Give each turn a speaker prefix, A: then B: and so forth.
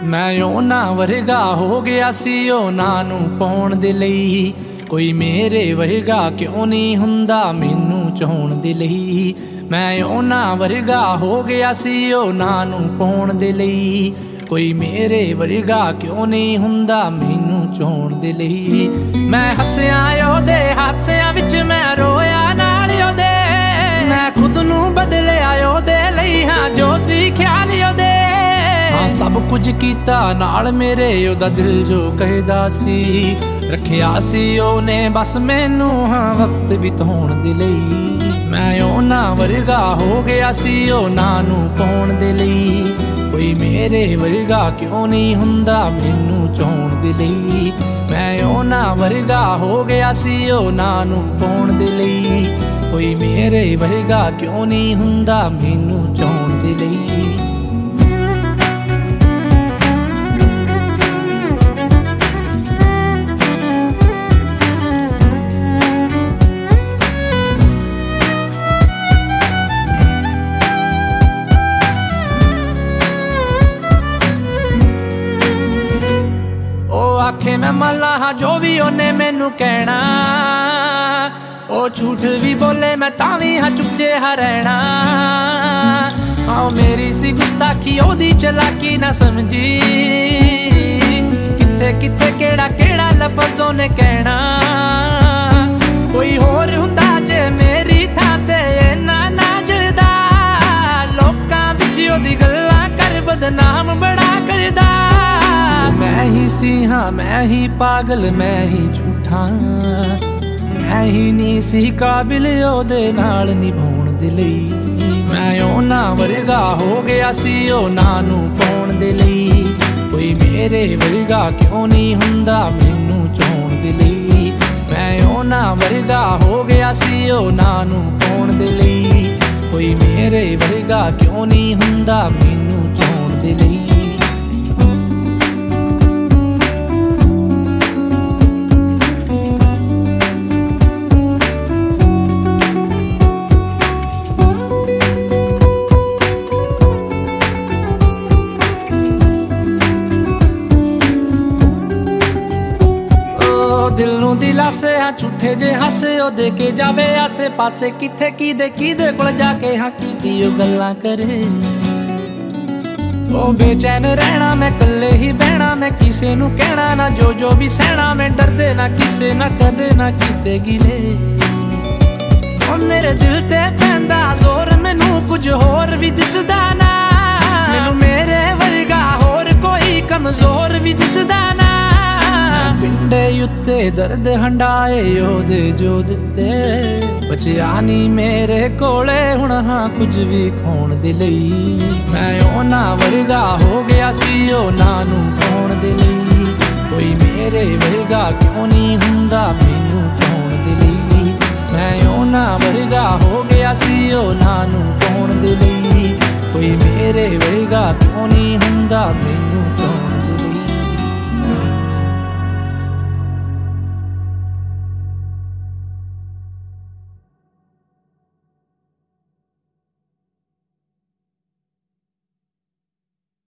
A: ਮੈਂ ਉਹਨਾਂ ਵਰਗਾ ਹੋ ਗਿਆ ਸੀ ਉਹਨਾਂ ਨੂੰ ਪਾਉਣ ਦੇ ਲਈ। ਕੋਈ ਮੇਰੇ ਵਰਗਾ ਕਿਉਂ ਨਹੀਂ ਹੁੰਦਾ ਮੈਨੂੰ ਚਾਹੁਣ ਦੇ ਲਈ। ਮੈਂ ਉਹਨਾਂ ਵਰਗਾ ਹੋ ਗਿਆ ਸੀ ਉਹਨਾਂ ਨੂੰ ਪਾਉਣ ਦੇ ਲਈ। ਕੋਈ ਮੇਰੇ ਵਰਗਾ ਕਿਉਂ ਨਹੀਂ ਹੁੰਦਾ ਮੈਨੂੰ ਚਾਹੁਣ ਦੇ ਲਈ। ਮੈਂ ਹੱਸਿਆ ਉਹਦੇ ਹਾਸਿਆਂ ਵਿੱਚ, ਮੈਂ ਰੋਇਆ ਨਾਲ ਉਹਦੇ। ਮੈਂ ਖੁਦ ਨੂੰ ਬਦਲਿਆ ਉਹਦੇ ਲਈ, ਹਾਂ ਜੋ ਸੀ ਖਿਆਲ ਉਹਦੇ। ਹਾਂ ਸਭ ਕੁਝ ਕੀਤਾ ਨਾਲ ਮੇਰੇ, ਉਹਦਾ ਦਿਲ ਜੋ ਕਹਿਦਾ ਸੀ। ਰੱਖਿਆ ਸੀ ਉਹਨੇ ਬਸ ਮੈਨੂੰ, ਹਾਂ ਵਕਤ ਬਿਤਾਉਣ ਦੇ ਲਈ। ਮੈਂ ਉਹਨਾਂ ਵਰਗਾ ਹੋ ਗਿਆ ਸੀ ਉਹਨਾਂ ਨੂੰ ਪਾਉਣ ਦੇ ਲਈ। ਕੋਈ ਮੇਰੇ ਵਰਗਾ ਕਿਉਂ ਨਹੀਂ ਹੁੰਦਾ ਮੈਨੂੰ ਚਾਹੁਣ ਦੇ ਲਈ। ਮੈਂ ਉਹਨਾਂ ਵਰਗਾ ਹੋ ਗਿਆ ਸੀ ਉਹਨਾਂ ਨੂੰ ਪਾਉਣ ਦੇ ਲਈ। ਕੋਈ ਮੇਰੇ ਵਰਗਾ ਕਿਉਂ ਨਹੀਂ ਹੁੰਦਾ ਮੈਨੂੰ ਚਾਹੁਣ ਦੇ ਲਈ। ਆਖੇ ਮੈਂ ਮੰਨ ਹਾਂ ਜੋ ਵੀ ਉਹਨੇ ਮੈਨੂੰ ਕਹਿਣਾ। ਉਹ ਝੂਠ ਵੀ ਬੋਲੇ ਮੈਂ ਤਾਂ ਵੀ ਹਾਂ ਚੁੱਪ ਜਿਹਾ ਰਹਿਣਾ। ਆਓ ਮੇਰੀ ਸੀ ਗੁਸਤਾਖੀ ਉਹਦੀ ਚਲਾਕੀ ਨਾ ਸਮਝੀ। ਕਿੱਥੇ ਕਿੱਥੇ ਕਿਹੜਾ ਕਿਹੜਾ ਲਫ਼ਜ਼ ਉਹਨੇ ਕਹਿਣਾ। ਕੋਈ ਹੋਰ ਹੁੰਦਾ ਜੇ ਮੇਰੀ ਥਾਂ ਤੇ ਇੰਨਾ ਨਾ ਜਰਦਾ। ਲੋਕਾਂ ਵਿੱਚ ਉਹਦੀ ਗੱਲਾਂ ਕਰ ਬਦਨਾਮ ਬੜਾ ਕਰਦਾ। ਮੈਂ ਹੀ ਸੀ ਹਾਂ ਮੈਂ ਹੀ ਪਾਗਲ, ਮੈਂ ਹੀ ਝੂਠਾ। ਮੈਂ ਹੀ ਨਹੀਂ ਸੀ ਕਾਬਿਲ ਉਹਦੇ ਨਾਲ ਨਿਭਾਉਣ ਦੇ ਲਈ। ਮੈਂ ਉਹਨਾਂ ਵਰਗਾ ਹੋ ਗਿਆ ਸੀ ਉਹਨਾਂ ਨੂੰ ਪਾਉਣ ਦੇ ਲਈ। ਕੋਈ ਮੇਰੇ ਵਰਗਾ ਕਿਉਂ ਨਹੀਂ ਹੁੰਦਾ ਮੈਨੂੰ ਚਾਹੁਣ ਦੇ ਲਈ। ਮੈਂ ਉਹਨਾਂ ਵਰਗਾ ਹੋ ਗਿਆ ਸੀ ਉਹਨਾਂ ਨੂੰ ਪਾਉਣ ਦੇ ਲਈ। ਕੋਈ ਮੇਰੇ ਵਰਗਾ ਕਿਉਂ ਨਹੀਂ ਹੁੰਦਾ ਮੈਨੂੰ ਚਾਹੁਣ ਦੇ ਲਈ। ਦਿਲ ਨੂੰ ਦਿਲਾਸੇ ਹਾਂ ਝੂਠੇ ਜੇ ਹਾਸੇ ਉਹ ਦੇ ਕੇ ਜਾਵੇ ਆਸੇ ਪਾਸੇ। ਕਿੱਥੇ ਕਿਹਦੇ ਕੋਲ ਜਾ ਕੇ ਹਾਂ ਕੀ ਉਹ ਗੱਲਾਂ ਕਰੇ। ਉਹ ਬੇਚੈਨ ਰਹਿਣਾ ਮੈਂ ਇਕੱਲੇ ਹੀ ਬਹਿਣਾ। ਮੈਂ ਕਿਸੇ ਨੂੰ ਕਹਿਣਾ ਨਾ ਜੋ ਵੀ ਸਹਿਣਾ। ਮੈਂ ਡਰਦੇ ਨਾ ਕਿਸੇ ਨਾ ਕਦੇ ਨਾ ਕੀਤੇ ਗਿਲੇ। ਉਹ ਮੇਰੇ ਦਿਲ ਤੇ ਪੈਂਦਾ ਜ਼ੋਰ ਮੈਨੂੰ ਕੁਝ ਹੋਰ ਵੀ ਦਿਸਦਾ ਨਾ। ਮੈਨੂੰ ਮੇਰੇ ਵਰਗਾ ਹੋਰ ਕੋਈ ਕਮਜ਼ੋਰ ਵੀ ਦਿਸਦਾ ਨਾ। ਪਿੰਡੇ ਉੱਤੇ ਦਰਦ ਹੰਡਾਏ ਉਹਦੇ ਜੋ ਦਿੱਤੇ। ਬਚਿਆ ਨਹੀਂ ਮੇਰੇ ਕੋਲੇ ਹੁਣ ਹਾਂ ਕੁਝ ਵੀ ਖਾਣ ਦੇ ਲਈ। ਮੈਂ ਉਹਨਾਂ ਵਰਗਾ ਹੋ ਗਿਆ ਸੀ ਉਹਨਾਂ ਨੂੰ ਪਾਉਣ ਦੇ ਲਈ। ਕੋਈ ਮੇਰੇ ਵਰਗਾ ਕਿਉਂ ਨਹੀਂ ਹੁੰਦਾ ਮੈਨੂੰ ਚਾਹੁਣ ਦੇ ਲਈ। ਮੈਂ ਉਹਨਾਂ ਵਰਗਾ ਹੋ ਗਿਆ ਸੀ ਉਹਨਾਂ ਨੂੰ ਪਾਉਣ ਦੇ ਲਈ। ਕੋਈ ਮੇਰੇ ਵਰਗਾ ਕਿਉਂ ਨਹੀਂ ਹੁੰਦਾ ਮੈਨੂੰ